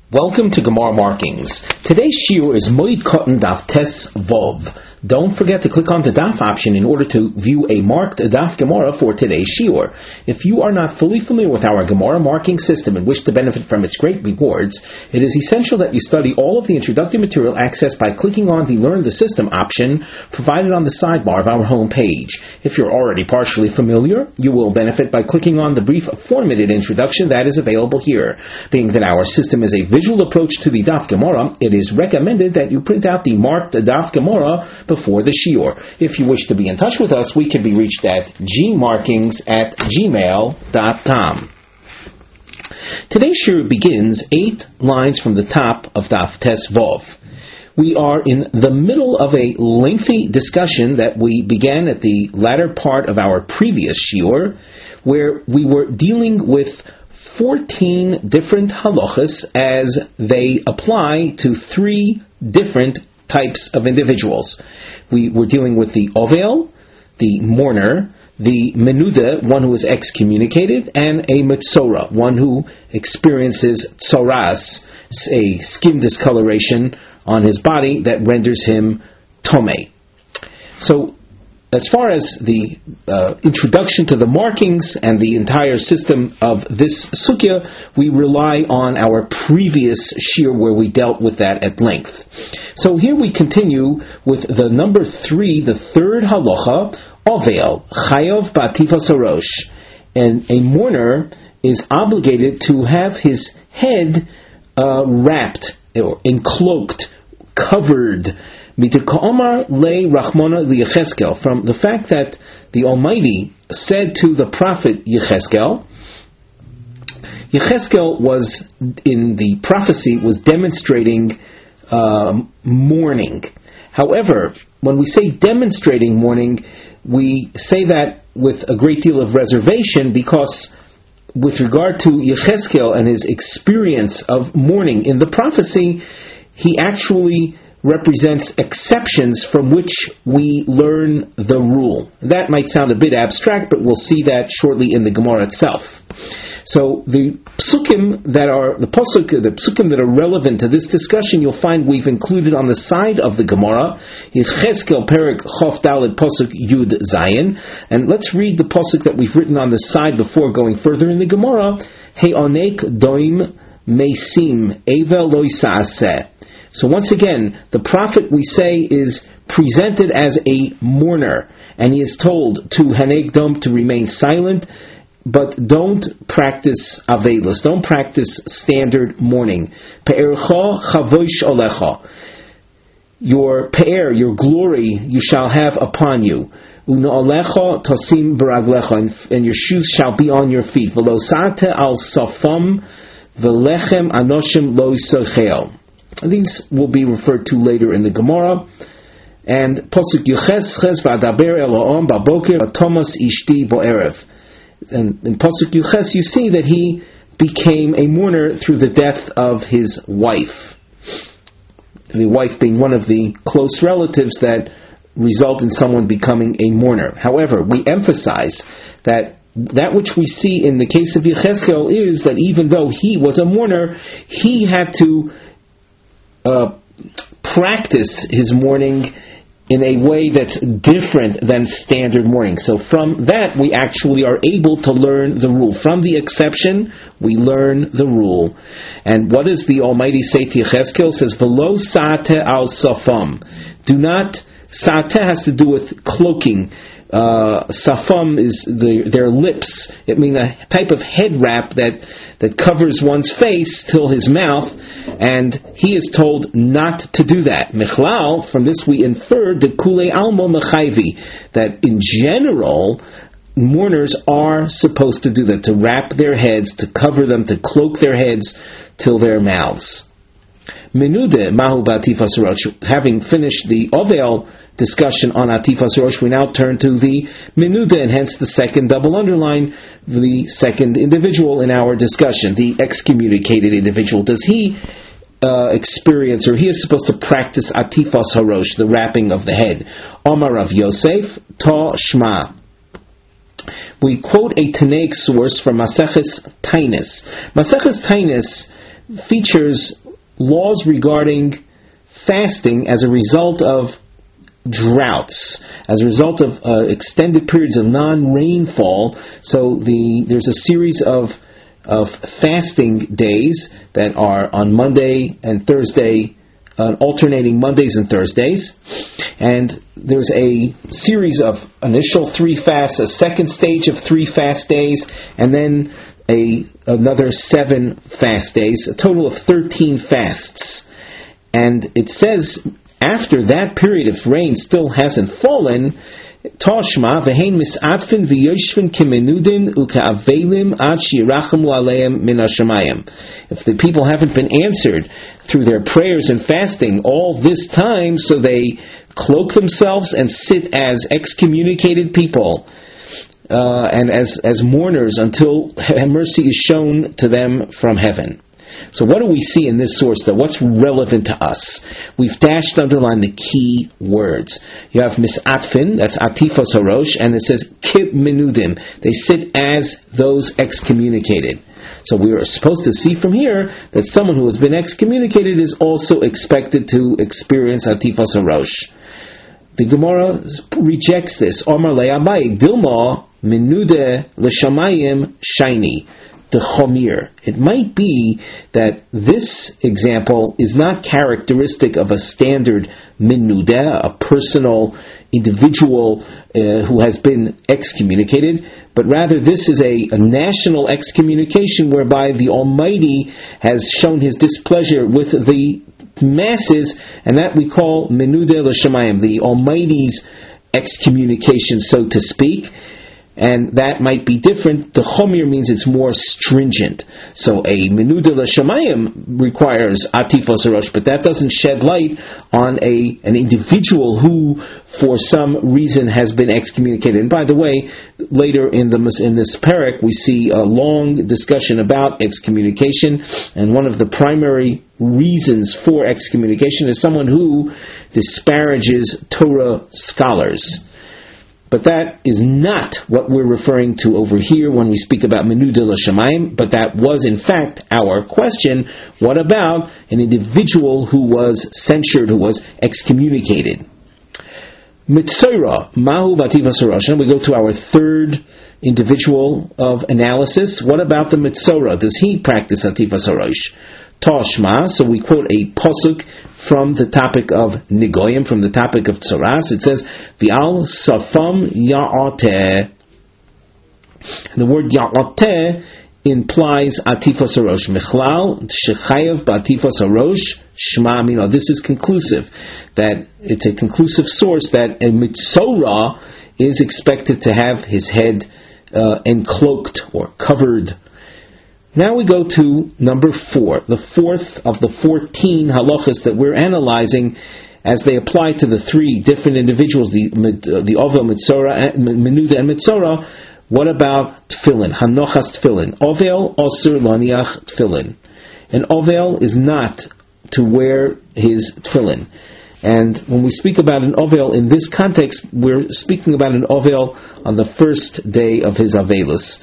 Welcome to Gemara Markings. Today's shiur is Moed Katan Daf Tes Vov. Don't forget to click on the Daf option in order to view a marked Daf Gemara for today's shiur. If you are not fully familiar with our Gemara marking system and wish to benefit from its great rewards, it is essential that you study all of the introductory material accessed by clicking on the Learn the System option provided on the sidebar of our home page. If you're already partially familiar, you will benefit by clicking on the brief formatted introduction that is available here. Being that our system is a visual approach to the Daf Gemara, it is recommended that you print out the marked Daf Gemara before the shiur. If you wish to be in touch with us, we can be reached at gmarkings@gmail.com. Today's shiur begins 8 lines from the top of Daf Tes Vov. We are in the middle of a lengthy discussion that we began at the latter part of our previous shiur, where we were dealing with 14 different halachas as they apply to 3 different types of individuals. We were dealing with the ovel, the mourner, the menuda, one who is excommunicated, and a metzora, one who experiences tzoras, a skin discoloration on his body that renders him tomei. So, as far as the introduction to the markings and the entire system of this sugya, we rely on our previous shiur where we dealt with that at length. So here we continue with the number 3, the third halacha, ovel, chayav ba'atifa sarosh. And a mourner is obligated to have his head wrapped or encloaked, covered, from the fact that the Almighty said to the prophet Yecheskel was, in the prophecy, was demonstrating mourning. However, when we say demonstrating mourning, we say that with a great deal of reservation, because with regard to Yecheskel and his experience of mourning in the prophecy, he actually represents exceptions from which we learn the rule. That might sound a bit abstract, but we'll see that shortly in the Gemara itself. So the psukim that are the psukim that are relevant to this discussion, you'll find we've included on the side of the Gemara is Cheskel Perek Chof Daled Pasuk Yud Zayin, and let's read the pasuk that we've written on the side before going further in the Gemara. He'onek doim mesim evel lo yisaseh. So once again, the prophet, we say, is presented as a mourner, and he is told to haneg dom, to remain silent, but don't practice avelos, don't practice standard mourning. Pe'ercha chavosh olecha. Your pe'er, your glory, you shall have upon you. U'no'alecha tosim baraglecha, and your shoes shall be on your feet. Velosate al safam velechem anoshim lo yisochel. These will be referred to later in the Gemara. And Pasuk Yuches v'adaber Elohim baboker Thomas ishti bo'erev. And in Pasuk Yuches you see that he became a mourner through the death of his wife. The wife being one of the close relatives that result in someone becoming a mourner. However, we emphasize that which we see in the case of Yecheskel is that even though he was a mourner, he had to practice his mourning in a way that's different than standard mourning. So from that, we actually are able to learn the rule. From the exception, we learn the rule. And what does the Almighty say to Yecheskel? It says, V'lo sa'ateh al safam. Do not, sa'ateh has to do with cloaking. Safam is their lips. It means a type of head wrap that covers one's face till his mouth, and he is told not to do that. Michlal, from this we infer de kule almo mechayvi, that in general mourners are supposed to do that, to wrap their heads, to cover them, to cloak their heads till their mouths. Menude mahu ba'atifas rosh. Having finished the ovel discussion on Atifas Rosh, we now turn to the Menuda, and hence the second double underline, the second individual in our discussion, the excommunicated individual. Does he experience, or he is supposed to practice Atifas Harosh, the wrapping of the head? Omar Rav Yosef, Ta Shma. We quote a Tanaic source from Maseches Tainis. Maseches Tainis features laws regarding fasting as a result of droughts, as a result of extended periods of non-rainfall. So there's a series of fasting days that are on Monday and Thursday, alternating Mondays and Thursdays, and there's a series of initial 3 fasts, a second stage of 3 fast days, and then another 7 fast days, a total of 13 fasts. And it says, after that period, if rain still hasn't fallen, Toshma v'hein mis'atfin v'yoshvin kemenudin u'ka'avelim ad shirachamu aleim min hashamayim. If the people haven't been answered through their prayers and fasting all this time, so they cloak themselves and sit as excommunicated people and as mourners until mercy is shown to them from heaven. So what do we see in this source, though? What's relevant to us? We've underlined the key words. You have mis'atfin, that's atifos harosh, and it says kib menudim. They sit as those excommunicated. So we are supposed to see from here that someone who has been excommunicated is also expected to experience atifos harosh. The Gemara rejects this. Omar le'abai dilma menude l'shamayim shiny. The chomir. It might be that this example is not characteristic of a standard menuda, a personal individual who has been excommunicated, but rather this is a national excommunication whereby the Almighty has shown His displeasure with the masses, and that we call menuda l'shamayim, the Almighty's excommunication, so to speak. And that might be different. The chomir means it's more stringent. So a menuda l'shamayim requires atifos harosh, but that doesn't shed light on an individual who, for some reason, has been excommunicated. And by the way, later in this parak, we see a long discussion about excommunication, and one of the primary reasons for excommunication is someone who disparages Torah scholars. But that is not what we're referring to over here when we speak about menuda l'shamayim, but that was in fact our question. What about an individual who was censured, who was excommunicated? Mitzora, mahu b'atifos harosh. We go to our third individual of analysis. What about the Mitzora? Does he practice atifos harosh? Toshma, so we quote a pasuk from the topic of Nigoyim, from the topic of Tzoras. It says, V'al safam ya'oteh. The word ya'oteh implies atifos harosh. Michlal shechayev b'atifos harosh shma amino. This is conclusive, that it's a conclusive source that a Mitzora is expected to have his head encloaked or covered. Now we go to number 4, the fourth of the 14 halachas that we're analyzing as they apply to the 3 different individuals, the Ovel, Mitzora, Menuda, and Mitzora. What about tefillin? Hanochas tefillin. Ovel osur laniach tefillin. An Ovel is not to wear his tefillin. And when we speak about an Ovel in this context, we're speaking about an Ovel on the first day of his Avelus.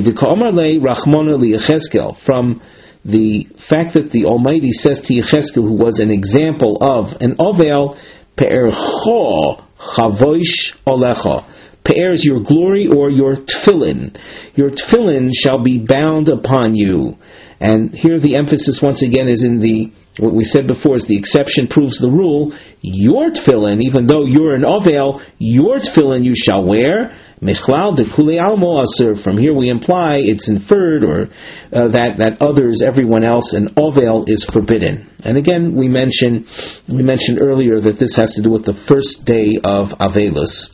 From the fact that the Almighty says to Yecheskel, who was an example of an Ovel, Pe'ercho chavoish olecha. Pe'er is your glory or your tefillin. Your tefillin shall be bound upon you. And here the emphasis once again is in what we said before is the exception proves the rule. Your tefillin, even though you're an Ovel, your tefillin you shall wear. Michlal de kule almo asur. From here we imply it's inferred, or that others, everyone else, an Ovel is forbidden. And again, we mentioned earlier that this has to do with the first day of Avelus.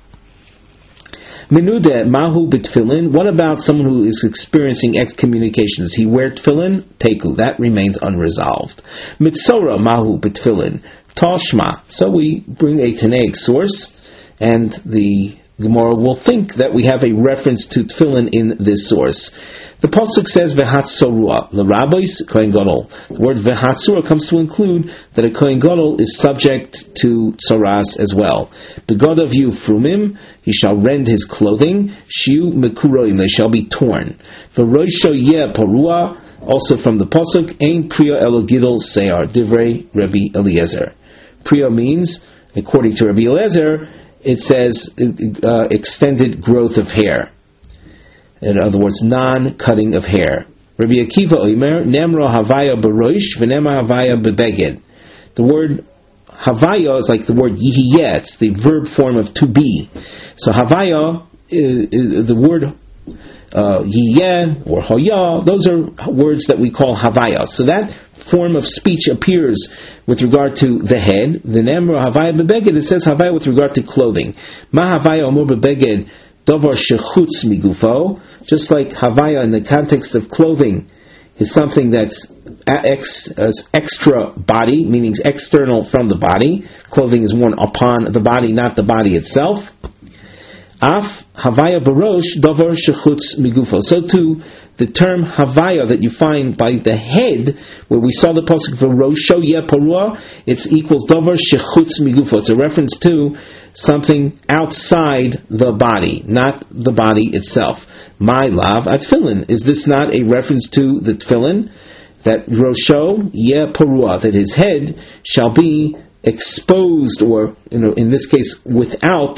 Menuda mahu b'tefillin. What about someone who is experiencing excommunication? Does he wear tefillin? Teku. That remains unresolved. Mitzora mahu b'tefillin. Toshma. So we bring a Tanaic source, and the Gemara will think that we have a reference to tefillin in this source. The pasuk says v'hatsorua l'rabbis kohen gadol. The word v'hatsura comes to include that a kohen gadol is subject to tzoras as well. Begadav yu frumim, he shall rend his clothing. Shiu mekuroim, they shall be torn. V'roisho yeh parua, Also from the pasuk, Ein Priya Elo Gidol Seyar, Divrei Rabbi Eliezer. Priya means, according to Rabbi Eliezer, it says extended growth of hair. In other words, non-cutting of hair. Rabbi Akiva Omer, Nemra Havaya Baroish, V'nema Havaya Bebeged. The word Havaya is like the word Yihiyeh, it's the verb form of to be. So Havaya, the word Yiyeh or Hoya, those are words that we call Havaya. So that form of speech appears with regard to the head. The Nemra Havaya Bebeged, it says Havaya with regard to clothing. Ma Havaya Omur Bebeged, Davar Shechutz Migufo, just like Havaya in the context of clothing is something that's extra body, meaning external from the body. Clothing is worn upon the body, not the body itself. Af Havaya Barosh Davar Shechutz Migufo. So too, the term Havaya that you find by the head, where we saw the pasuk for Rosho Yeh Parua, it equals Davar Shechutz Migufo. It's a reference to something outside the body, not the body itself. My lav at tefillin. Is this not a reference to the tefillin? That Rosho Yeh Parua, that his head shall be exposed, or in this case, without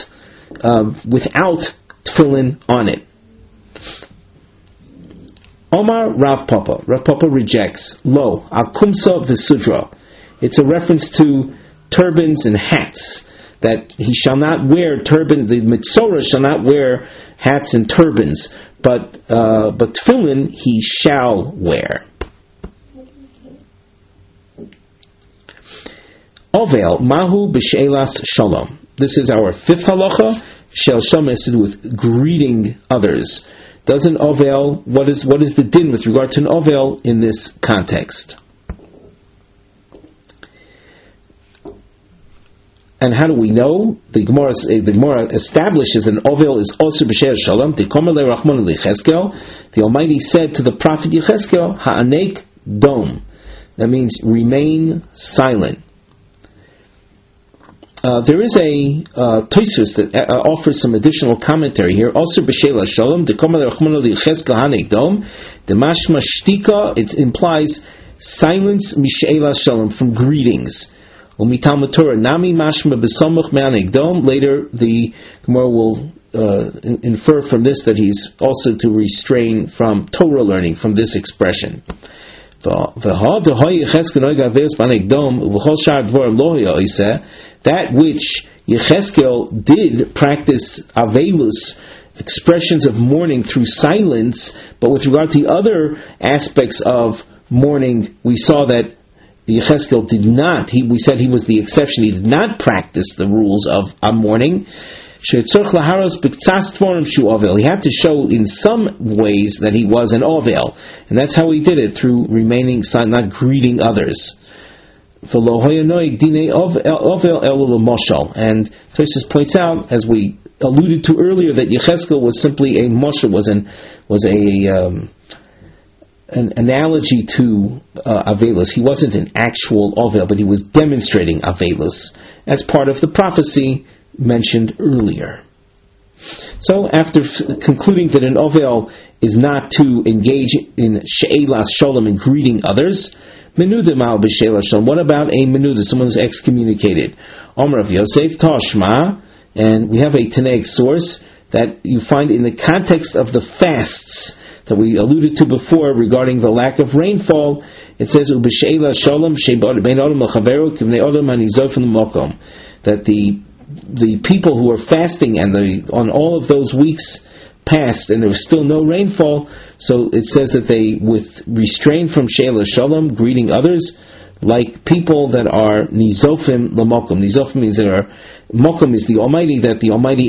tefillin on it. Omar Rav Papa. Rav Papa rejects. Lo, Akumsa V'Sudra. It's a reference to turbans and hats. That he shall not wear turban, the Mitzorah shall not wear hats and turbans, but tefillin he shall wear. Ovel, Mahu B'She'elas Shalom. This is our fifth halacha. Shel Shalom has to do with greeting others. Does an ovel, what is the din with regard to an ovel in this context? And how do we know? The Gemara establishes an ovel is also b'she'er shalom. The Almighty said to the prophet Yecheskel, Ha'anek dom. That means remain silent. There is a Tosfos that offers some additional commentary here. Also b'she'er shalom. The mashma shtika. It implies silence mishe'er shalom, from greetings. Later, the Gemara will infer from this that he's also to restrain from Torah learning from this expression. That which Yecheskel did practice avelus, expressions of mourning through silence, but with regard to the other aspects of mourning, we saw that Yecheskel did not. We said he was the exception. He did not practice the rules of mourning. He had to show in some ways that he was an ovel, and that's how he did it, through remaining silent, not greeting others. And Tosfos points out, as we alluded to earlier, that Yecheskel was simply a moshel, was an analogy to Avelus. He wasn't an actual Ovel, but he was demonstrating Avelus as part of the prophecy mentioned earlier. So, after concluding that an Ovel is not to engage in She'elas Shalom, in greeting others, Menuda Ma'al B'She'elas Shalom. What about a Menuda, someone who's excommunicated? Omer of Yosef, Tashma, and we have a Tanaic source that you find in the context of the fasts that we alluded to before regarding the lack of rainfall. It says that the people who are fasting and on all of those weeks passed and there was still no rainfall, so it says that they restrain from she'elas shalom, greeting others, like people that are nizofim lamokum. Nizofim means mokum is the Almighty, that the Almighty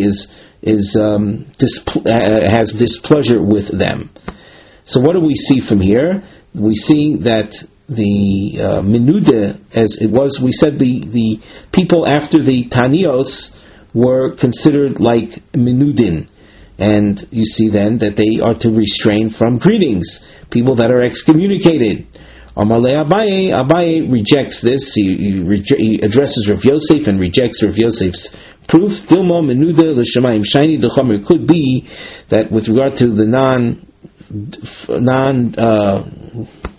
has displeasure with them. So what do we see from here? We see that the menuda, as it was, we said the people after the Tanios were considered like menudin, and you see then that they are to restrain from greetings, people that are excommunicated. Amalei Abaye rejects this. He addresses Rav Yosef and rejects Rav Yosef's proof. Dilma menuda l'shamayim shiny dechomer. Could be that with regard to the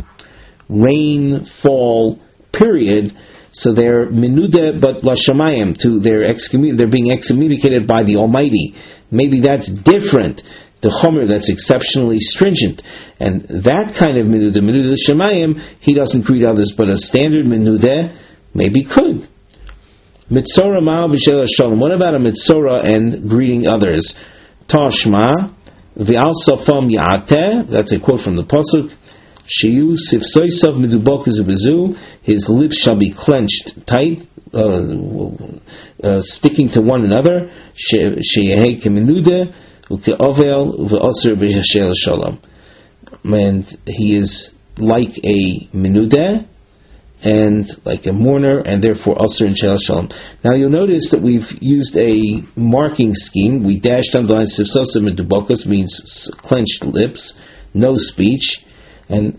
rainfall period, so they're menuda but lashamayim, they're being excommunicated by the Almighty. Maybe that's different. The chomer that's exceptionally stringent, and that kind of menuda shamayim, he doesn't greet others, but a standard menuda maybe could. Mitzora ma'al b'shel shalom. What about a mitzora and greeting others? Tashma v'al safam ya'ateh. That's a quote from the pasuk. Sheyu sifsoisav midubokas bezu. His lips shall be clenched tight, sticking to one another. Sheyehei kemenuda ukeovel v'oser b'shel shalom. And he is like a menuda and like a mourner, and therefore Asr and Shel Shalom. Now you'll notice that we've used a marking scheme. We dashed on the line Sifsosa Medubokos means clenched lips, no speech, and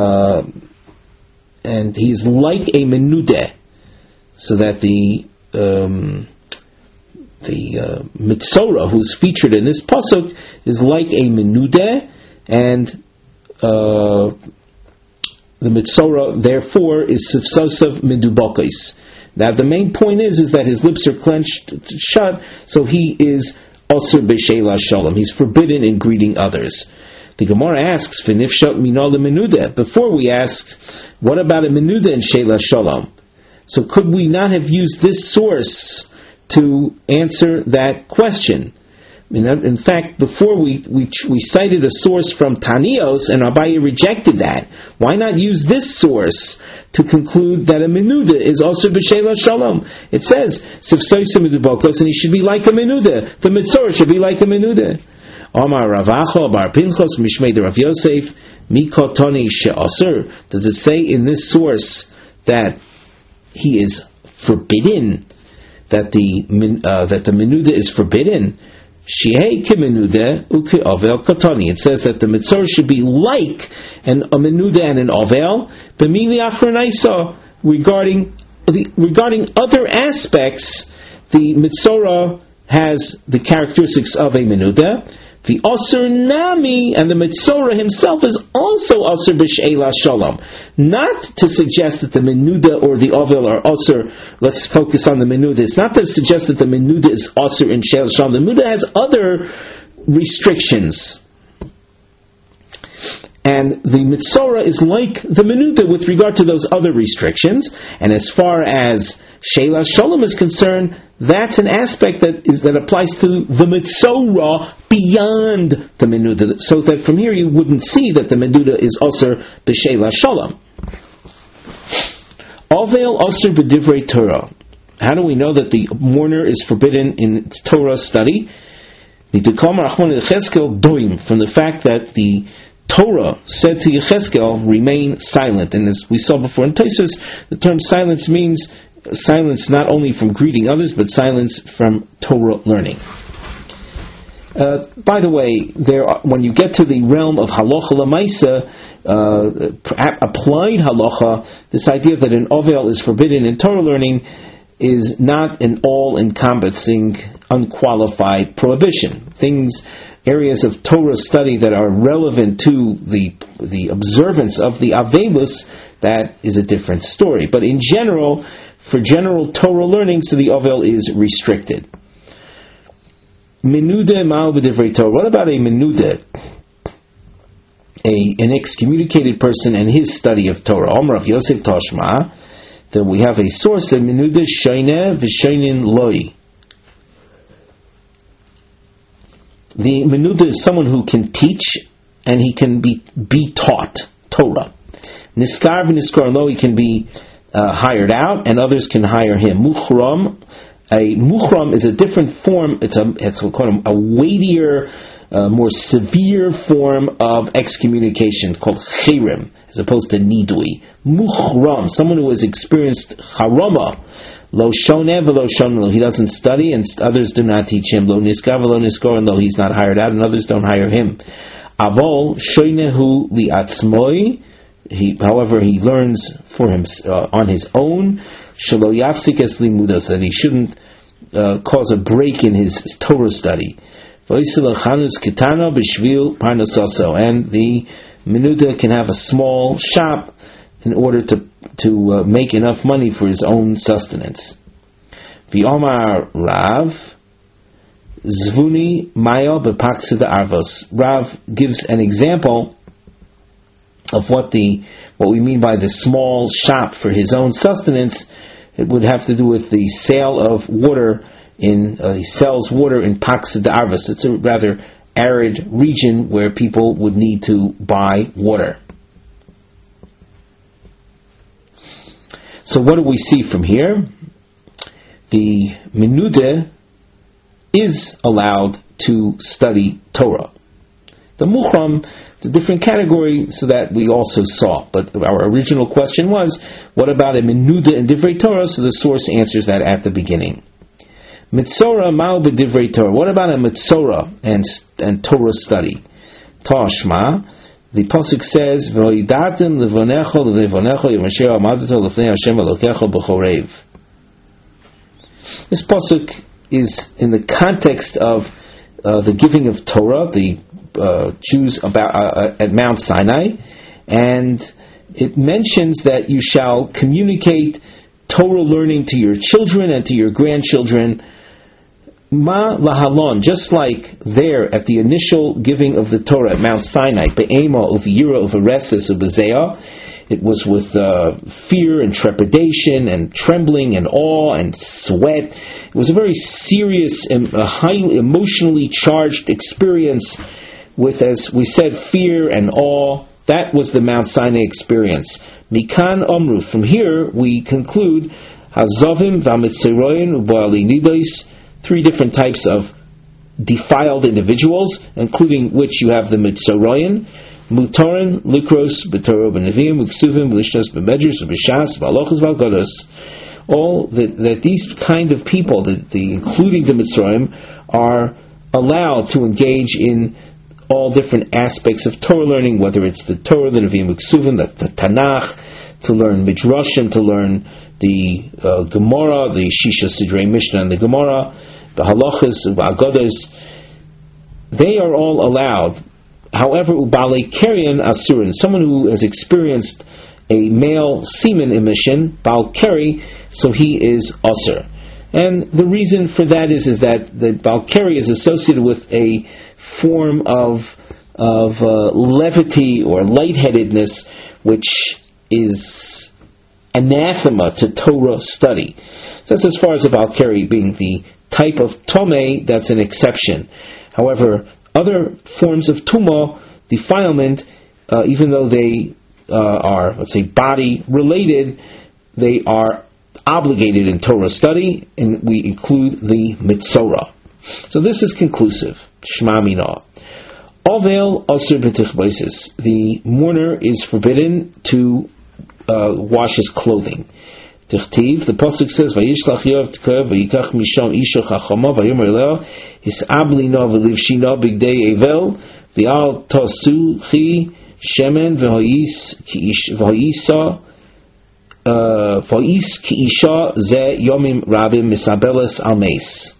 he's like a menuda, so that the Mitzora who's featured in this pasuk is like a menuda, and the Mitzora, therefore, is Sifsosav Medubokos. Now, the main point is that his lips are clenched shut, so he is Osir B'Sheila Shalom. He's forbidden in greeting others. The Gemara asks, V'nifshat minol menuda. Before we asked, what about a menuda in Sheila Shalom? So could we not have used this source to answer that question? In fact, before we cited a source from Tanios, and Abaye rejected that. Why not use this source to conclude that a menuda is also b'sheila shalom? It says, Sifsoisa medubokos, and he should be like a menuda. The mitzor should be like a menuda. Omar Ravacho bar Pinchos mishmei de Rav Yosef mikotoni she'asur. Does it say in this source that he is forbidden? That the menuda is forbidden? Shihei kemenuda uke ovel katani. It says that the mitzor should be like a menuda and an ovel. B'mili achronaisa, regarding other aspects, the mitzora has the characteristics of a menuda. The Asr Nami, and the Mitzora himself is also Asr B'Sheila Shalom. Not to suggest that the Menuda or the Ovel are Asr. Let's focus on the Menuda. It's not to suggest that the Menuda is Asr in Sheila Shalom. The Menuda has other restrictions. And the Mitzora is like the Menuda with regard to those other restrictions. And as far as Sheila Shalom is concerned, that's an aspect that applies to the Mitzora beyond the Menuda. So that from here you wouldn't see that the Menuda is Osir B'Sheila Shalom. Ovel Osir B'Divrei Torah. How do we know that the mourner is forbidden in Torah study? From the fact that the Torah said to Yechezkel, remain silent. And as we saw before in Tosfos, the term silence means silence not only from greeting others, but silence from Torah learning. By the way, when you get to the realm of halacha lemaisa, applied halacha, this idea that an ovel is forbidden in Torah learning is not an all-encompassing, unqualified prohibition. Areas of Torah study that are relevant to the observance of the Avelus, that is a different story. But in general, for general Torah learning, so the Ovel is restricted. Menuda ma'al b'divrei Torah. What about a menuda? An excommunicated person and his study of Torah. Omar of Yosef Toshma. Then we have a source of menuda shoyneh v'shoynin loi. The menuda is someone who can teach and he can be taught Torah. Niskar v'niskar lo, he can be hired out, and others can hire him. Muchram. A muchram is a different form. It's called a weightier, more severe form of excommunication called chirim, as opposed to nidui. Muchram, someone who has experienced charama. Lo shoneh v'lo shoneh, he doesn't study, and others do not teach him. Lo niskar v'lo niskor, and though he's not hired out, and others don't hire him. Avol shoynehu li'atzmoi. However, he learns for him on his own. Shelo yafsik es limudo, so that he shouldn't cause a break in his Torah study. And the menuda can have a small shop in order to make enough money for his own sustenance. V'omar Rav Zvuni Maya b'paksida arvos. Rav gives an example of what we mean by the small shop for his own sustenance. It would have to do with the sale of water. He sells water in paksida arvos. It's a rather arid region where people would need to buy water. So what do we see from here? The menude is allowed to study Torah. The muchram, the different category, so that we also saw. But our original question was, what about a menude in Divrei Torah? So the source answers that at the beginning. Mitzora ma'u b'divrei Torah. What about a mitzora and Torah study? Tashma, the pasuk says, "V'yidatem levonecho levonecho yomashir amadeto lefnei Hashem elokecho b'chorev." This pasuk is in the context of the giving of Torah, the Jews at Mount Sinai, and it mentions that you shall communicate Torah learning to your children and to your grandchildren. Ma lahalon, just like there at the initial giving of the Torah at Mount Sinai, be'ema uv'yira uv'reses uv'zeah, it was with fear and trepidation and trembling and awe and sweat. It was a very serious and highly emotionally charged experience with, as we said, fear and awe. That was the Mount Sinai experience. Mikan Omru. From here we conclude Hazovim v'Mitzeroyin u'Ba'ali Nidos, three different types of defiled individuals, including which you have the Mitzoroyin, Mutorin, Likros, B'Torah, B'Nevim, Uksuvim, B'Lishnos, B'Medrash, B'Shas, V'Alochos, V'Algodos. All that these kind of people, including the Mitzrayim, are allowed to engage in all different aspects of Torah learning, whether it's the Torah, the Nevi'im, Uksuvim, the Tanakh, to learn Midrashim, to learn the Gemara, the Shisha Sidrei Mishnah and the Gemara, the Halachas, the Agodas. They are all allowed. However, Ubale Kerian Asurin, someone who has experienced a male semen emission, Bal Keri, so he is Asur. And the reason for that is that the Bal Keri is associated with a form of levity or lightheadedness, which is anathema to Torah study. So that's as far as the Bal Keri being the type of Tomei, that's an exception. However, other forms of Tumah, defilement, even though they are, let's say, body related, they are obligated in Torah study, and we include the Mitzorah. So this is conclusive. Shema Mina. Ovel Asur B'Tichbaisis. The mourner is forbidden to wash his clothing. Tichtiv, the pasuk says, "Vayishlach Yoav Tekoa vayikach misham isha chachama vayomer eleo hisabli no v'livshina bigdei evel v'al tasu chi shemen v'hoyisa v'hoyis ki isha ze yomim rabim misabeles almeis."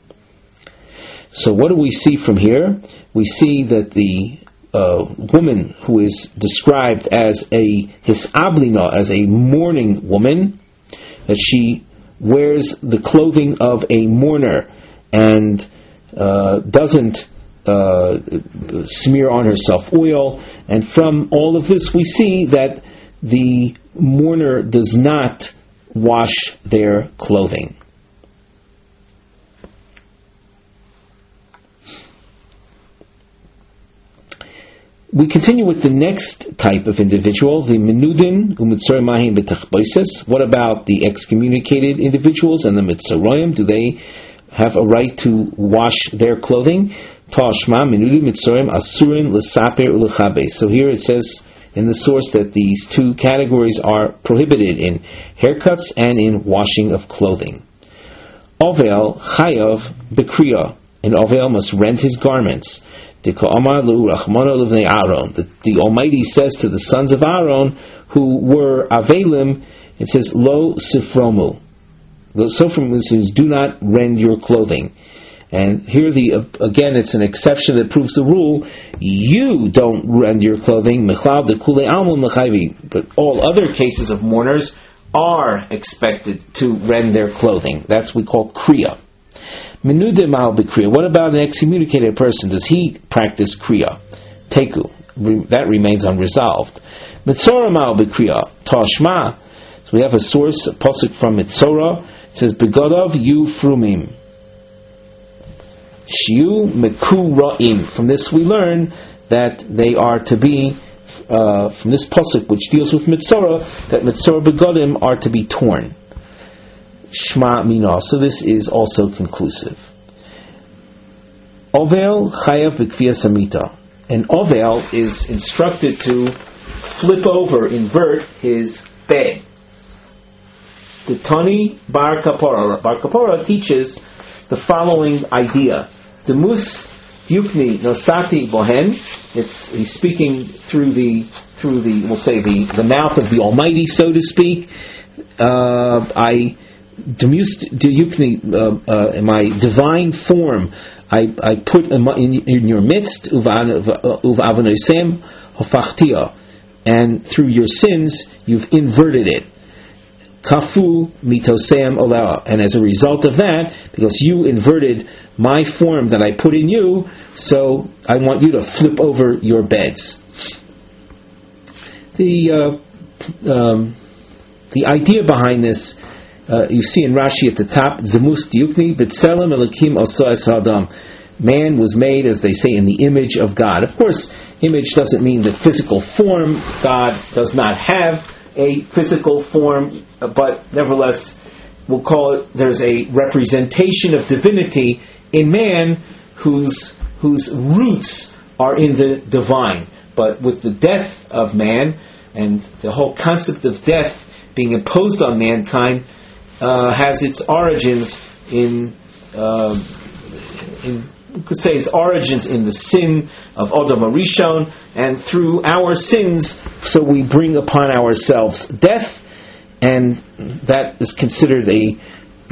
So what do we see from here? We see that the woman who is described as a hisablina, as a mourning woman, that she wears the clothing of a mourner and doesn't smear on herself oil. And from all of this we see that the mourner does not wash their clothing. We continue with the next type of individual, the menudin u'mitzor mahim b'tachbaises. What about the excommunicated individuals and the mitzoroyim? Do they have a right to wash their clothing? Tashma menudin mitzorim asurin l'saper u'lechabes. So here it says in the source that these two categories are prohibited in haircuts and in washing of clothing. Ovel chayav b'kriya. An ovel must rend his garments. The Almighty says to the sons of Aaron who were Avelim, it says, Lo sifromu. Lo sifromu says, do not rend your clothing. And here, again, it's an exception that proves the rule. You don't rend your clothing, but all other cases of mourners are expected to rend their clothing. That's what we call kriya. Menude mal b'kriya. What about an excommunicated person? Does he practice kriya? Teku. That remains unresolved. Mitzora mal b'kriya. Tashma. So we have a source, a pasuk from Mitzora. It says, Begodov yu frumim. Shiu meku ra'im. From this we learn that they are to be, from this pasuk which deals with Mitzora, that Mitzora begodim are to be torn. Shma mina. So this is also conclusive. Ovel chayav b'kviyas hamita. And Ovel is instructed to flip over, invert his bed. The Tani Bar Kapora. Bar Kapora teaches the following idea. The mus yukni nosati bohen. He's speaking through the we'll say the mouth of the Almighty, so to speak. In my divine form, I put in your midst uvavanoisem hofachtia, and through your sins you've inverted it. Kafu mitosem olea, and as a result of that, because you inverted my form that I put in you, so I want you to flip over your beds. The idea behind this, you see in Rashi at the top, Zemus diukni b'tselem elokim osa es ha'adam. Man was made, as they say, in the image of God. Of course, image doesn't mean the physical form. God does not have a physical form, but nevertheless, we'll call it, there's a representation of divinity in man whose roots are in the divine. But with the death of man, and the whole concept of death being imposed on mankind, has its origins in we could say its origins in the sin of Adam Arishon, and through our sins, so we bring upon ourselves death, and that is considered the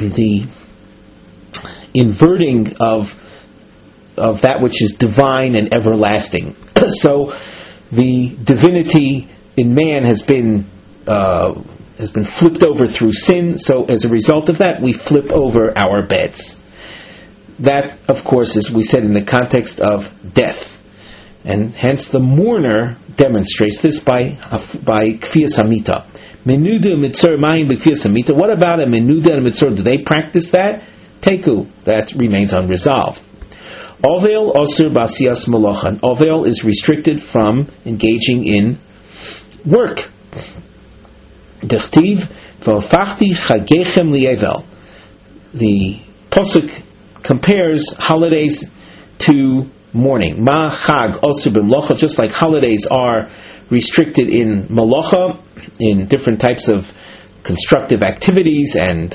inverting of that which is divine and everlasting. So the divinity in man has been flipped over through sin. So as a result of that, we flip over our beds. That, of course, as we said, in the context of death, and hence the mourner demonstrates this by kfiyas hamita. Menuda mitzor mayim b'kfiyas hamita. What about a menuda and a mitzor? Do they practice that? Teku. That remains unresolved. Ovel osur b'asiyas malacha. Ovel is restricted from engaging in work. Dechtiv v'ofachti chagechem li'evel. The pasuk compares holidays to mourning. Ma chag osur b'malacha. Just like holidays are restricted in malacha, in different types of constructive activities and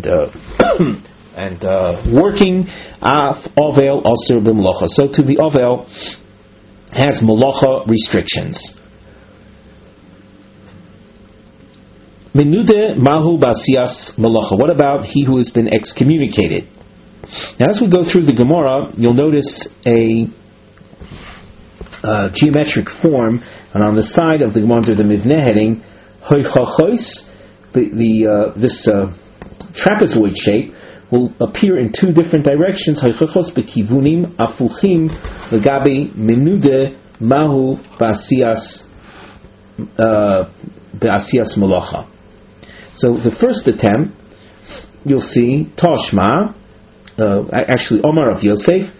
working. Ovel osur b'malacha. So to the ovel has malacha restrictions. Menude mahu basias malacha. What about he who has been excommunicated? Now, as we go through the Gemara, you'll notice a geometric form, and on the side of the Gemara under the Mivneh heading, hoichachos, this trapezoid shape will appear in two different directions. Hoichachos bekivunim afuchim legabe menude mahu basias malacha. So the first attempt, you'll see Toshma, actually Omar of Yosef,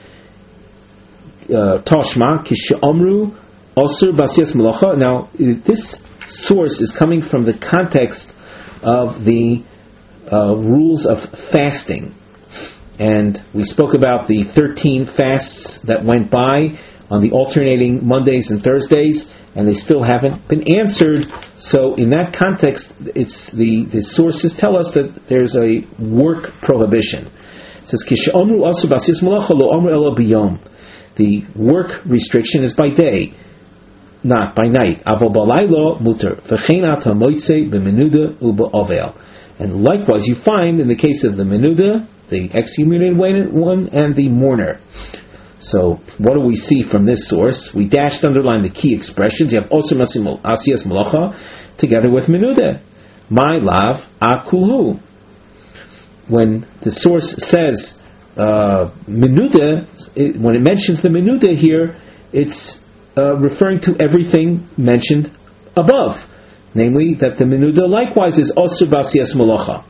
Toshma Kishamru Osur Basias Malacha. Now this source is coming from the context of the rules of fasting, and we spoke about the 13 fasts that went by on the alternating Mondays and Thursdays, and they still haven't been answered. So in that context, it's the sources tell us that there's a work prohibition. It says, Kishamru Osur Basias Malacha lo Omru elo biyom. The work restriction is by day, not by night. Avo balaylo muter v'chein ata moitze b'menuda u'ba'ovel. And likewise, you find in the case of the menuda the excommunicated one and the mourner. So, what do we see from this source? We dashed underline the key expressions. You have Osir Asiyas Malacha together with Menuda. My lav akulu. When the source says Menuda, when it mentions the Menuda here, it's referring to everything mentioned above. Namely, that the Menuda likewise is Osir Asiyas Malacha.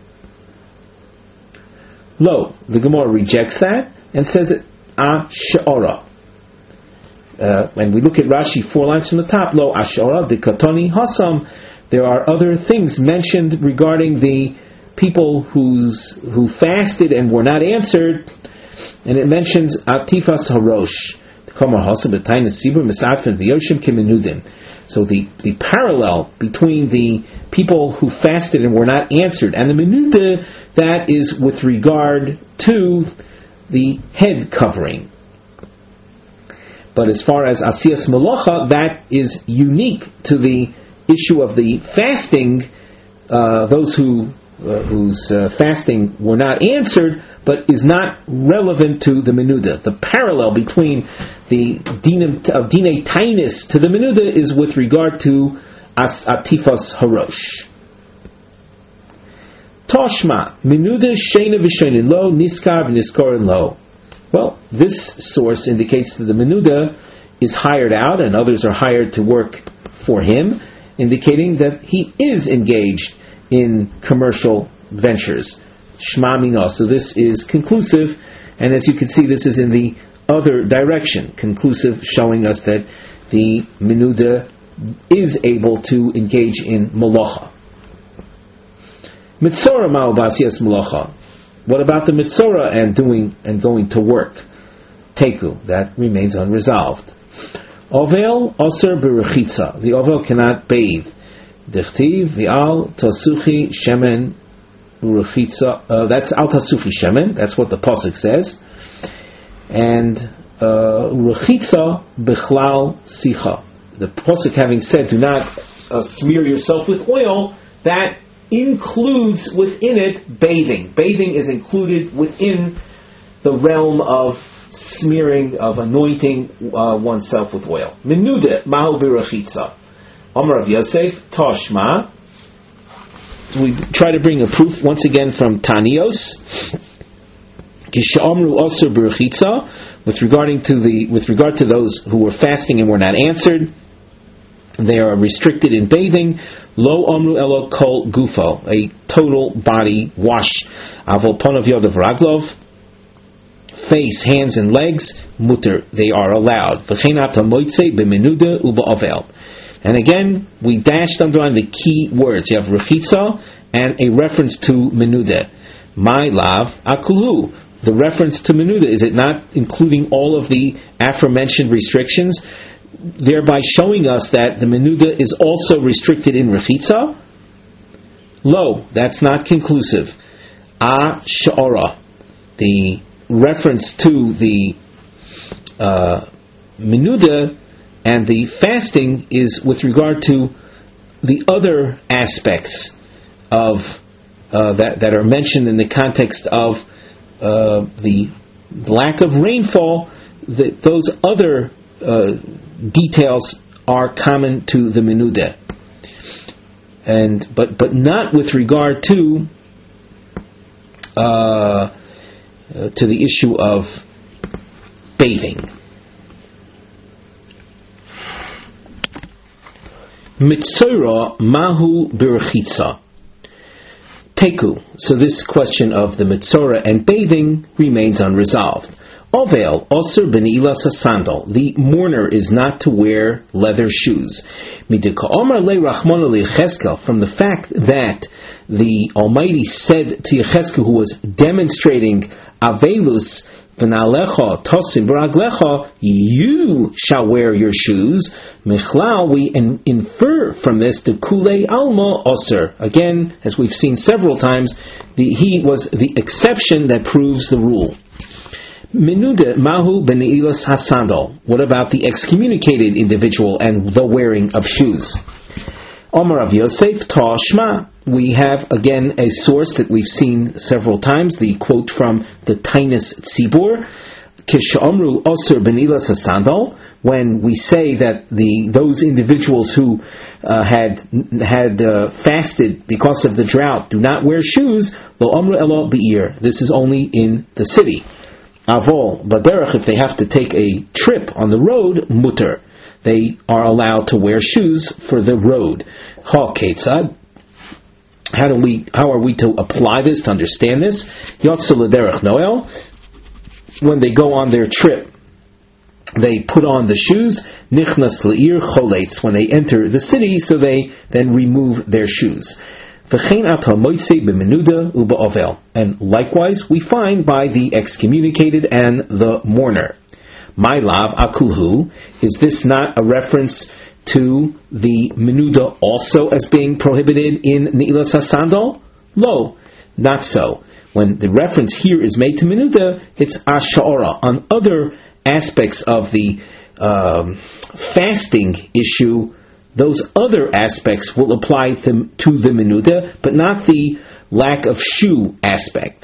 Lo, the Gemara rejects that and says it Ash'ara. When we look at Rashi 4 lines from the top, Lo Ash'ara, the Katoni Hasam, there are other things mentioned regarding the people who fasted and were not answered, and it mentions Atifas Harosh. So the parallel between the people who fasted and were not answered and the Menuda, that is with regard to the head covering. But as far as Asiyas Malacha, that is unique to the issue of the fasting, those whose fasting were not answered, but is not relevant to the Menuda. The parallel between the Dinei Tainis to the Menuda is with regard to Atifas Harosh. Toshma, Menuda Sheina V'Sheinin Lo, Niskar V'Niskorin Lo. Well, this source indicates that the Menuda is hired out and others are hired to work for him, indicating that he is engaged in commercial ventures. Shma Mino. So this is conclusive, and as you can see, this is in the other direction. Conclusive, showing us that the Menuda is able to engage in Malacha. Mitzora Ma'u B'Asiyas Malacha. What about the Mitzora and going to work? Teku, that remains unresolved. Ovel Osir B'Rechitza. The Ovel cannot bathe. Dichtiv V'al Tasuchi Shemen Urechitza. That's Al Tasuchi Shemen. That's what the pasuk says. And Urechitza Bichlal Sicha. The pasuk having said, "Do not smear yourself with oil," that includes within it bathing. Bathing is included within the realm of smearing, of anointing oneself with oil. Menuda Mahu Birachitza. Amar Rav Yosef Toshma. We try to bring a proof once again from Tanios. Kishamru Osir Birachitza, with regard to those who were fasting and were not answered, they are restricted in bathing. Lo Omru Elo Kol Gufo, a total body wash. Avol Ponav Yodav Raglov, face, hands, and legs, mutter, they are allowed. V'chenata Moitze B'Menuda Uba Ovel. And again, we dashed underline the key words. You have Rechitza and a reference to Menuda. My lav Akulu. The reference to Menuda, is it not including all of the aforementioned restrictions, thereby showing us that the Menuda is also restricted in Rechitza? Lo, that's not conclusive. A Sha'ara, the reference to the Menuda and the fasting is with regard to the other aspects of that are mentioned in the context of the lack of rainfall. Those other details are common to the Menuda, but not with regard to the issue of bathing. Mitzora Mahu Birchitza. Teku. So this question of the Mitzora and bathing remains unresolved. Ovel Osir B'Ne'ilas Sandal. The mourner is not to wear leather shoes. Midika Omar Le Rachmana Yechezkel, from the fact that the Almighty said to Yechezkel, who was demonstrating Avelus V'Nalecha Tosim B'Raglecha, you shall wear your shoes. Michlal, we infer from this to Kulei Alma Osir. Again, as we've seen several times, he was the exception that proves the rule. Menuda Mahu B'Ne'ilas Hasandal. What about the excommunicated individual and the wearing of shoes? Omar Rav Yosef Tashma. We have again a source that we've seen several times, the quote from the Tainus Tzibur, Kish'amru Osir Benilas Sandal, when we say that those individuals who had fasted because of the drought do not wear shoes, Lo Amru Elo Be'ir. This is only in the city. Avol Baderach, if they have to take a trip on the road, Mutter. They are allowed to wear shoes for the road. Ha Ketzad. How are we to apply this, to understand this? Yotzu L'derech Noel. When they go on their trip, they put on the shoes. Nichnas L'ir Choletz. When they enter the city, so they then remove their shoes. V'chein atal moitze b'menuda u'ba'ovel. And likewise, we find by the excommunicated and the mourner. My lav akulhu. Is this not a reference to the menuda also as being prohibited in Ne'ilas HaSandal? No, not so. When the reference here is made to menuda, it's ash'ara. On other aspects of the fasting issue, those other aspects will apply to the menuda, but not the lack of shoe aspect.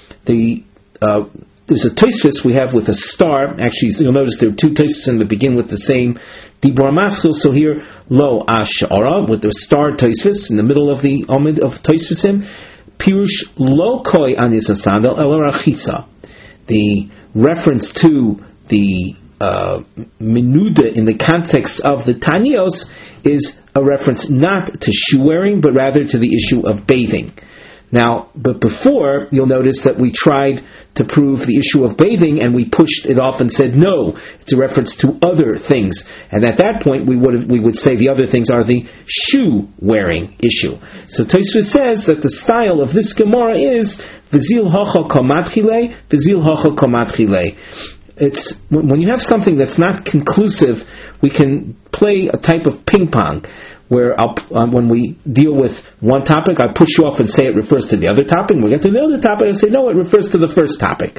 There's a Tosfos we have with a star. Actually, you'll notice there are two Tosfos that begin with the same Dibur Maschil. So here, Lo Ash'ara, with the star Tosfos in the middle of the Amid of Tosfosim, Pirush Lo Koi Anis HaSandal Elo Rachitza. The reference to the menuda in the context of the Tanios is a reference not to shoe wearing, but rather to the issue of bathing. Now, but before, you'll notice that we tried to prove the issue of bathing, and we pushed it off and said, no, it's a reference to other things. And at that point, we would say the other things are the shoe-wearing issue. So Tosfos says that the style of this Gemara is, V'zil hocha komatchile, V'zil hocha komatchile. It's, when you have something that's not conclusive, we can play a type of ping-pong, where when we deal with one topic, I push you off and say it refers to the other topic. When we get to the other topic, I say, no, it refers to the first topic.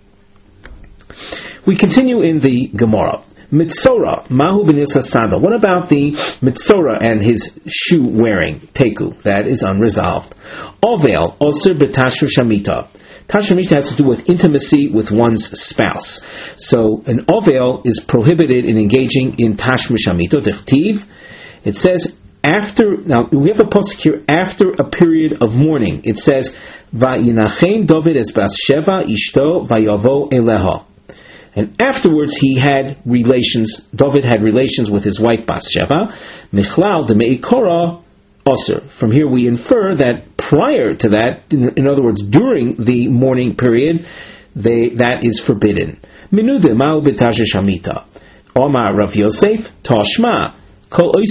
We continue in the Gemara. Mitzora, Mahu B'nis HaSandal. What about the Mitzora and his shoe wearing? Teku. That is unresolved. Ovel, Osir B'Tashur Shamita. Tashur Shamita has to do with intimacy with one's spouse. So an Ovel is prohibited in engaging in Tashur Shamita. Dechtiv. It says, now we have a pasuk here, after a period of mourning. It says, Va'inachem David es Bathsheba ishto vayavo eleha. And afterwards David had relations with his wife Bathsheba. Michlal de'mei korah osir. From here we infer that prior to that, in other words, during the mourning period, that is forbidden. Menuda ma'u b'tashur shamita. Omar Rav Yosef Tashma. All the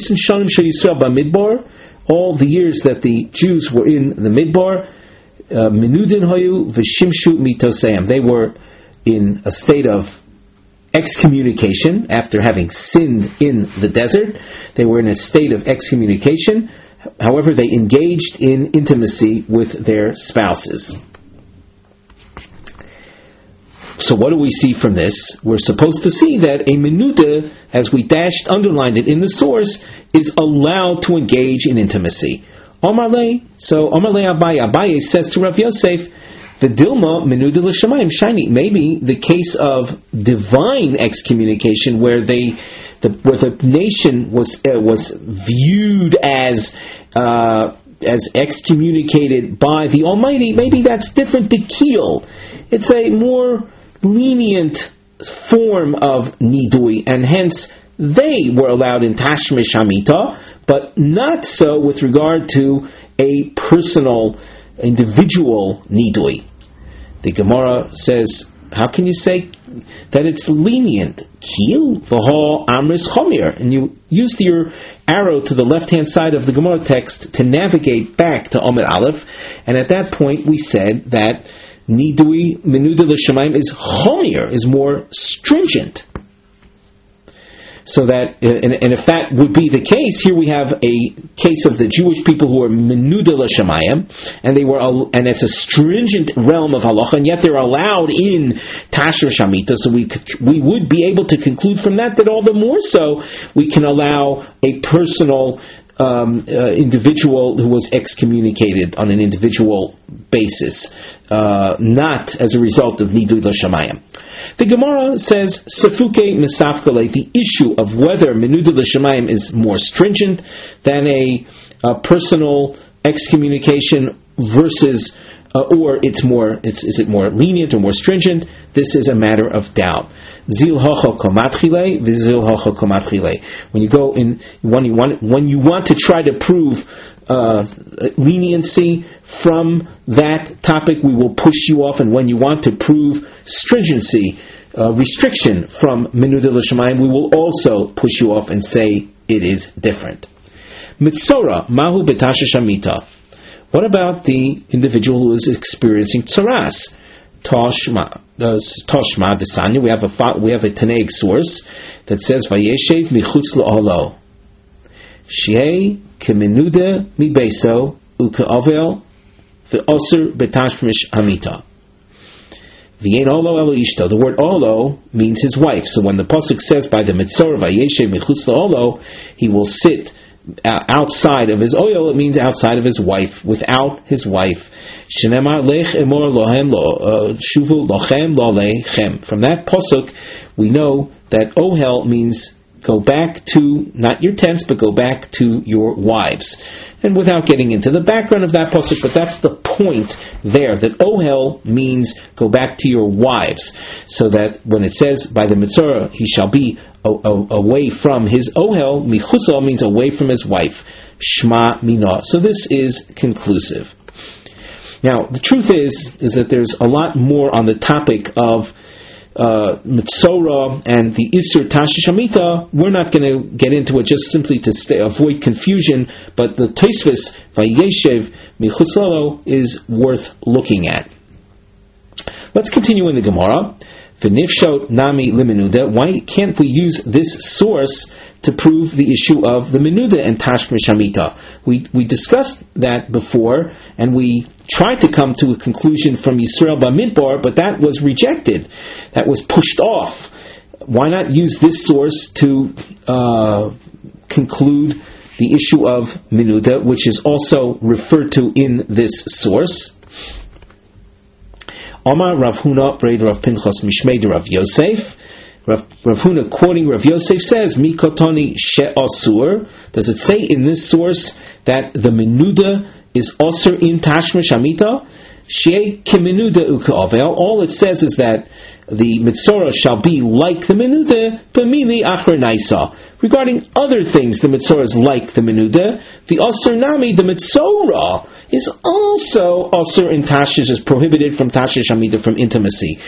years that the Jews were in the Midbar, Menudin Hayu V'Shimshu Mitoseim. They were in a state of excommunication after having sinned in the desert. They were in a state of excommunication. However, they engaged in intimacy with their spouses. So what do we see from this? We're supposed to see that a menuda, as we underlined it in the source, is allowed to engage in intimacy. Omarle Abaye says to Rav Yosef, V'dilma menuda l'shamayim shiny. Maybe the case of divine excommunication, where the nation was viewed as excommunicated by the Almighty, maybe that's different. The keel, it's a more lenient form of nidui, and hence they were allowed in Tashmish Hamita, but not so with regard to a personal, individual nidui. The Gemara says, how can you say that it's lenient? Kil v'ha amris chomir. And you used your arrow to the left-hand side of the Gemara text to navigate back to Amud Aleph, and at that point we said that Nidui menuda l'shamayim is chomir, is more stringent. So that, and if that would be the case, here we have a case of the Jewish people who are menuda l'shamayim, and and it's a stringent realm of halacha, and yet they're allowed in Tashur Shamita. So we would be able to conclude from that all the more so we can allow a personal individual who was excommunicated on an individual basis, not as a result of Nidui L'Shamayim. The Gemara says, Sefuke Misafkale, the issue of whether Menuda L'Shamayim is more stringent than a personal excommunication versus, or is it more lenient or more stringent? This is a matter of doubt. Zil hocho komatchile, v'zil hocho komatchile. When you go in, when you want to try to prove leniency from that topic, we will push you off, and when you want to prove stringency, restriction from Menuda L'Shamayim, we will also push you off and say it is different. Mitzora, mahu betasha shamita. What about the individual who is experiencing tzaras? Toshma desanya. We have a Tanaic source that says Vayeshev michutz la'olo shei kemenuda mi beso uke'ovel ve'oser betashmish hamita. V'yein olo elo ishto. The word olo means his wife. So when the pasuk says by the mitzvah Vayeshev michutz la'olo, he will sit outside of his oil, it means outside of his wife, without his wife. Shenemar lech emor lohem lo shuvu lochem lo lechem. From that pasuk, we know that ohel means go back to, not your tents, but go back to your wives. And without getting into the background of that pasuk, but that's the point there, that ohel means go back to your wives. So that when it says by the mitzvah, he shall be away from his ohel, michusal means away from his wife. Shma mina. So this is conclusive. Now, the truth is that there's a lot more on the topic of Mitzora and the Isur Tashish Hamita. We're not going to get into it just simply to avoid confusion, but the Tosfos Vayeshev Michutz La'olo is worth looking at. Let's continue in the Gemara. V'nifshot nami limenuda. Why can't we use this source to prove the issue of the menuda and tashmish hamita? We discussed that before, and we tried to come to a conclusion from Yisrael Bamidbar, but that was rejected. That was pushed off. Why not use this source to conclude the issue of menuda, which is also referred to in this source? Omar Rav Huna Braid Rav Pinchas Mishmei Rav Yosef. Rav Huna quoting Rav Yosef says, Mikotoni she'asur. Does it say in this source that the menuda is asur in tashmish hamita? She'e kemenuda uke'avel. All it says is that the mitzora shall be like the menuda, b'mili achar naisa. Regarding other things, the mitzora is like the menuda. The asur nami, the mitzora, is also asur in tashish, is prohibited from tashish hamita, from intimacy.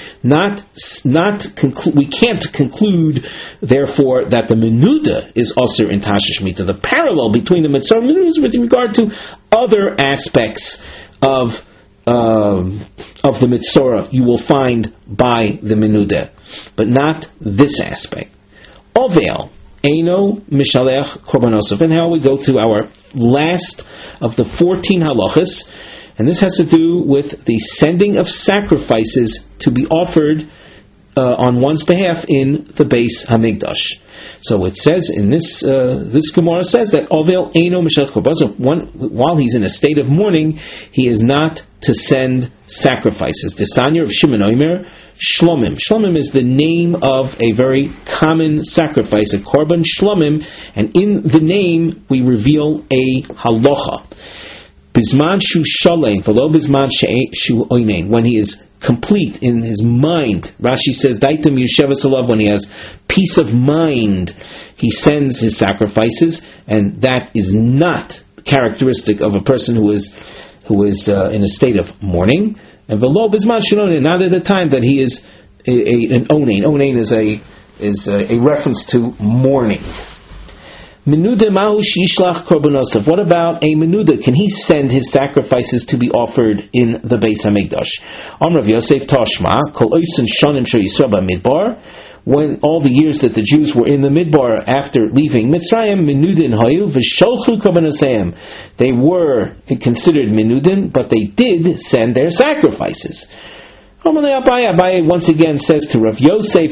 We can't conclude, therefore, that the menuda is asur in tashish hamita. The parallel between the mitzora and menuda is with regard to other aspects of the mitzora you will find by the menuda, but not this aspect. Ovel Eino Mishalech Korbanosov. And now we go to our last of the 14 halachas, and this has to do with the sending of sacrifices to be offered on one's behalf in the Beis Hamikdash. So it says in this Gemara says that Ovel Eino Mishalech Korbanosov, while he's in a state of mourning, he is not to send sacrifices. The Sanya of Shimon Omer, Shlomim. Shlomim is the name of a very common sacrifice, a korban shlomim, and in the name we reveal a halacha. Bisman shu shalem, v'lo bisman shu oinein. When he is complete in his mind, Rashi says, Daitam yeshevas alav, when he has peace of mind, he sends his sacrifices, and that is not characteristic of a person who is in a state of mourning. And v'lo bisman shu oinein, not at the time that he is an onein. Onein is a reference to mourning. Menuda ma'u shishlach korbanosov. What about a menuda? Can he send his sacrifices to be offered in the Beis Hamikdash? Amar Rav Yosef Tashma kol oisun shanim shel Yisrael b'midbar. When all the years that the Jews were in the Midbar after leaving Mitzrayim, menudin hayu v'sholchu korbanosayim. They were considered menudin, but they did send their sacrifices. Abaye once again says to Rav Yosef,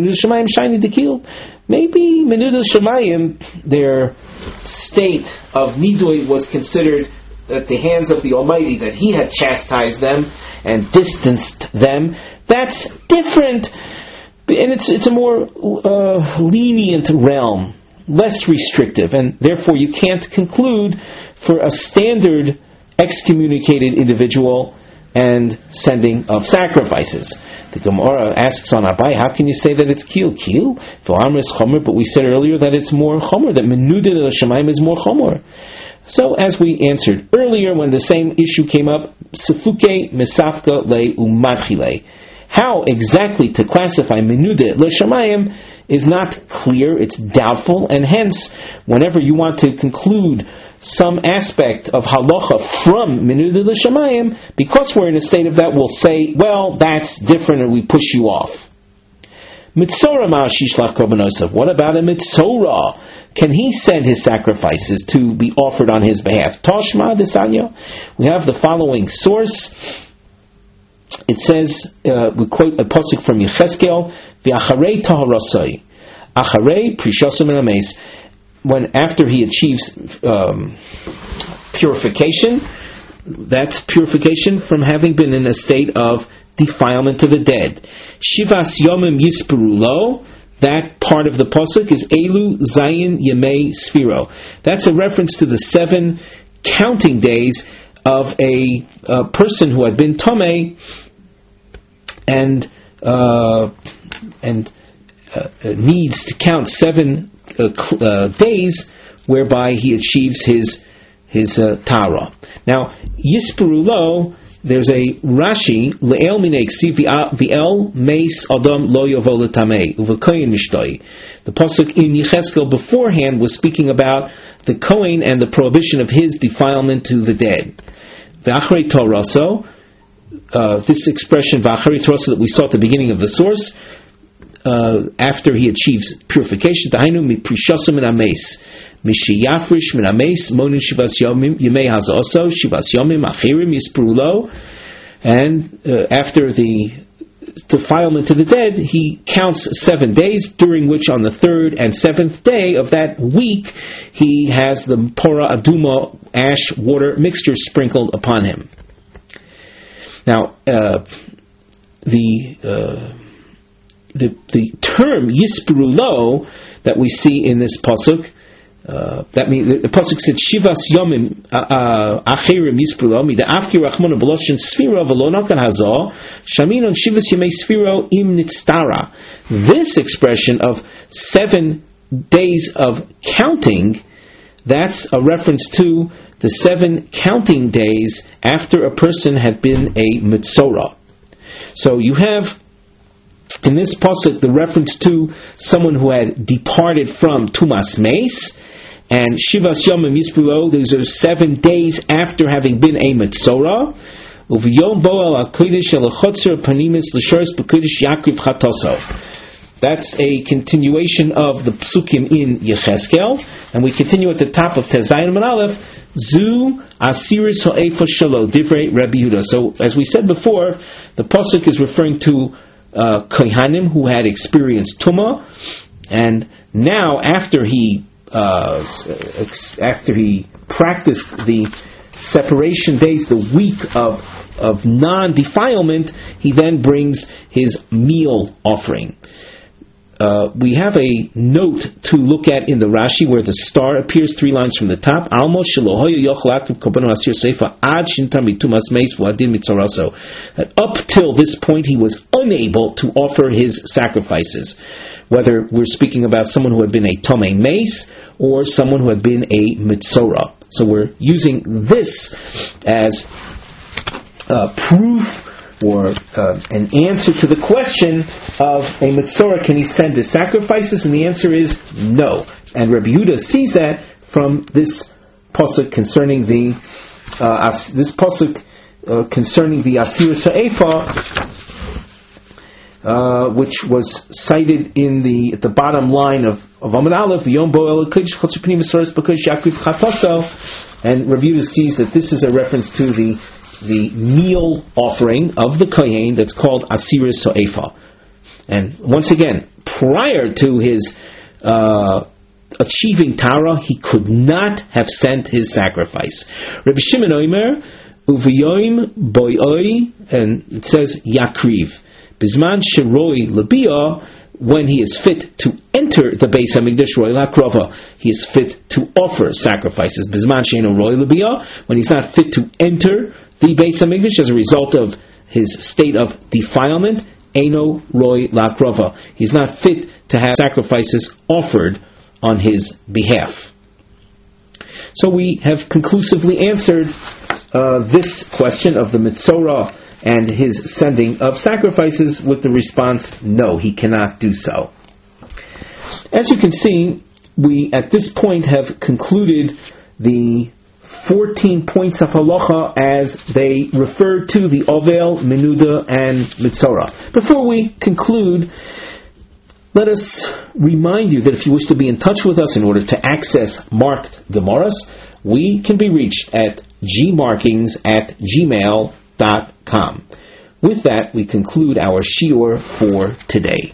maybe Menudas Shemayim, their state of Nidui was considered at the hands of the Almighty, that He had chastised them and distanced them. That's different, and it's a more lenient realm, less restrictive, and therefore you can't conclude for a standard excommunicated individual and sending of sacrifices. The Gemara asks on Abai, how can you say that it's kil? Kil? V'amr is chomer, but we said earlier that it's more chomer, that menuda l'shamayim is more chomer. So, as we answered earlier, when the same issue came up, sefuke misafka le umadchile. How exactly to classify menuda l'shamayim is not clear, it's doubtful, and hence, whenever you want to conclude some aspect of halacha from Menuda l'Shamayim, because we're in a state of that, we'll say, well, that's different, and we push you off. Mitzorah ma'ashishlach korbanosov. What about a mitzorah? Can he send his sacrifices to be offered on his behalf? Toshma desanyo. We have the following source. It says, we quote a pasuk from Yecheskel, v'acharei taharasoi, acharei prishosim and ames. When after he achieves purification, that's purification from having been in a state of defilement to the dead. Shivas yomim yisperulo, that part of the pasuk is Elu Zayin Yemei Sfiro. That's a reference to the 7 counting days of a person who had been tomei and needs to count 7 days whereby he achieves his tara. Now, Yisperulo, there's a Rashi, Le'el minei ksi v'el meis adam lo yovo l'tamei u'v'koyin mishtoi. The pasuk in Yecheskel beforehand was speaking about the Kohen and the prohibition of his defilement to the dead. V'achrei toraso, this expression v'achrei toraso that we saw at the beginning of the source, after he achieves purification, Dahainu mi prishosim min ames, mishiyafrish min ames, monin shivas yomim yemei hazoso, shivas yomim achirim yisperulo, and after the defilement to the dead, he counts 7 days, during which on the 3rd and 7th day of that week, he has the pora aduma ash water mixture sprinkled upon him. Now, the term Yisperulo that we see in this pasuk, that means the pasuk said Shivas Yomim Achirim Yisperulo Mida'afki Rachmona Beloshin Sfiro Velonakan Hazor Shaminon Shivas Yemei Sfiro Im Nitztara. This expression of 7 days of counting, that's a reference to the 7 counting days after a person had been a mitzorah. So you have in this pasuk the reference to someone who had departed from Tumas Meis, and Shivas Yomim Yisperulo, those are 7 days after having been a mitzorah. Uviyom bo al hakodesh el chotzer panimis l'shoros b'kodesh yakriv chatoso. That's a continuation of the psukim in Yecheskel, and we continue at the top of Tezayin and Aleph. Zu asiris ha'efa shelo divrei Rabbi Yehuda. So, as we said before, the pasuk is referring to kohanim who had experienced tumah, and now after he practiced the separation days, the week of non-defilement, he then brings his meal offering. We have a note to look at in the Rashi where the star appears 3 lines from the top. That up till this point he was unable to offer his sacrifices, whether we're speaking about someone who had been a Tomei Meis or someone who had been a Mitzorah. So we're using this as proof or an answer to the question of a Mitzorah, can he send his sacrifices? And the answer is no. And Rabbi Yehuda sees that from this pasuk concerning the Asir Sa'efa, which was cited at the bottom line of Amud Aleph, Yom Bo El Kodesh Chotzer Pnim Mitzorah B'Kodesh Yakriv Chatoso, and Rabbi Yehuda sees that this is a reference to the the meal offering of the Kohen that's called Asiris So'efa. And once again, prior to his achieving Tara, he could not have sent his sacrifice. Rabbi Shimon Omer, Uviyoim Boyoi, and it says Yakriv. Bizman Shiroi Labia, when he is fit to enter the Beis HaMikdash, Roi Lakrova, he is fit to offer sacrifices. Bizman Sheino Roi Labia, when he's not fit to enter the Beis HaMikdash as a result of his state of defilement, Eino Roi Lakrova, he's not fit to have sacrifices offered on his behalf. So we have conclusively answered this question of the Mitzorah and his sending of sacrifices with the response, no, he cannot do so. As you can see, we at this point have concluded the 14 points of halacha as they refer to the Ovel, Menuda, and Mitzorah. Before we conclude, let us remind you that if you wish to be in touch with us in order to access marked Gemaras, we can be reached at gmarkings@gmail.com. With that, we conclude our shiur for today.